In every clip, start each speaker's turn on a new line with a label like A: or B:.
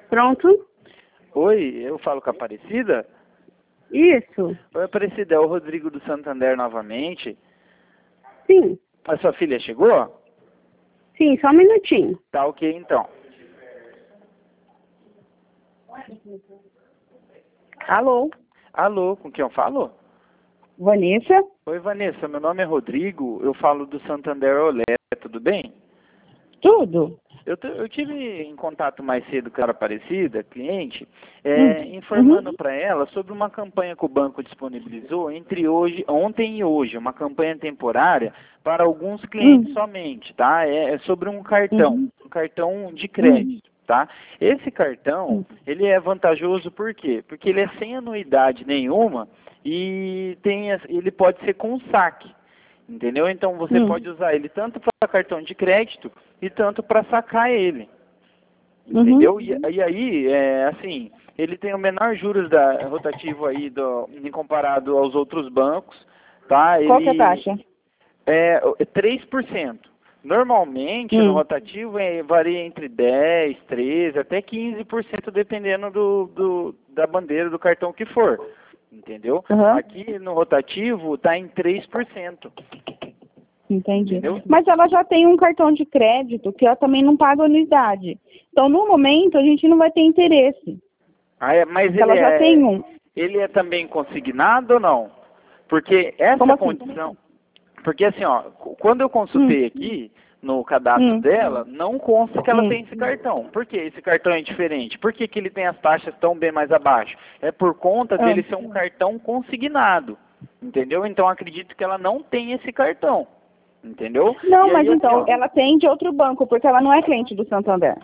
A: Pronto?
B: Oi, eu falo com a Aparecida?
A: Isso.
B: Oi, Aparecida, é o Rodrigo do Santander novamente.
A: Sim.
B: A sua filha chegou?
A: Sim, só um minutinho.
B: Tá ok, então.
A: Alô?
B: Alô, com quem eu falo?
A: Vanessa?
B: Oi, Vanessa, meu nome é Rodrigo, eu falo do Santander Olé, tudo bem?
A: Tudo?
B: Eu tive em contato mais cedo com a Aparecida, cliente,
A: Uhum.
B: informando para ela sobre uma campanha que o banco disponibilizou entre ontem e hoje, uma campanha temporária para alguns clientes somente, tá? É sobre um
A: Uhum.
B: cartão de crédito, tá? Esse cartão, ele é vantajoso por quê? Porque ele é sem anuidade nenhuma e ele pode ser com saque. Entendeu? Então você pode usar ele tanto para cartão de crédito e tanto para sacar ele.
A: Uhum.
B: Entendeu? E aí, assim, ele tem o menor juros rotativo aí em comparado aos outros bancos, tá?
A: Qual que é a
B: Ele
A: taxa?
B: é 3%. Normalmente no rotativo varia entre 10, 13, até 15%, dependendo da bandeira do cartão que for. Entendeu?
A: Uhum.
B: Aqui no rotativo está em 3%.
A: Entendi.
B: Entendeu?
A: Mas ela já tem um cartão de crédito que ela também não paga anuidade. Então, no momento, a gente não vai ter interesse.
B: Mas
A: Porque ela já tem um.
B: ele é também consignado ou não? Porque essa
A: Como assim?
B: condição... Porque assim, ó, quando eu consultei aqui no cadastro dela, não consta que ela tem esse cartão. Por que esse cartão é diferente? Por que ele tem as taxas tão bem mais abaixo? É por conta dele ser um cartão consignado. Entendeu? Então acredito que ela não tem esse cartão. Entendeu?
A: Não,
B: E
A: mas
B: aí, assim,
A: então,
B: ó,
A: ela tem de outro banco, porque ela não é cliente do Santander.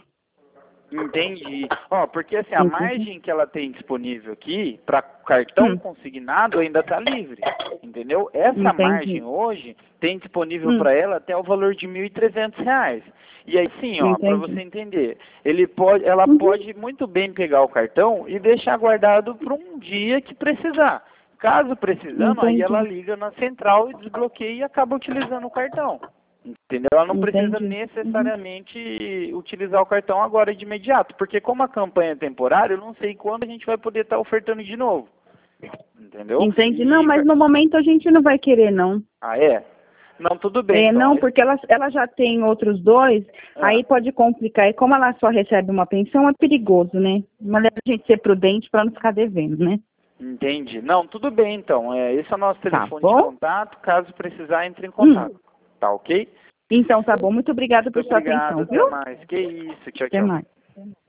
B: entendi. Ó, porque assim, a
A: Entendi.
B: margem que ela tem disponível aqui para cartão consignado ainda está livre, entendeu? Essa margem
A: Entendi.
B: hoje tem disponível para ela até o valor de R$ 1.300. E aí sim, ó, para você
A: Entendi.
B: entender, ela pode muito bem pegar o cartão e deixar guardado para um dia que precisar. Caso precisando, aí ela
A: Entendi.
B: liga na central e desbloqueia e acaba utilizando o cartão. Entendeu? Ela não precisa
A: Entendi.
B: necessariamente utilizar o cartão agora de imediato, porque como a campanha é temporária, eu não sei quando a gente vai poder estar ofertando de novo. Entendeu?
A: Entendi. Não, mas no momento a gente não vai querer, não.
B: Ah, é? Não, tudo bem. Então,
A: Não, porque ela já tem outros dois, aí pode complicar. E como ela só recebe uma pensão, é perigoso, né? Mas a gente ser prudente para não ficar devendo, né?
B: entendi. Não, tudo bem, então. Esse é o nosso telefone de
A: bom?
B: contato. Caso precisar, entre em contato. Tá ok?
A: Então tá bom. Muito obrigada por
B: Muito
A: sua
B: obrigado.
A: atenção,
B: Até
A: viu?
B: mais. Que isso. Tchau,
A: Até
B: tchau.
A: mais.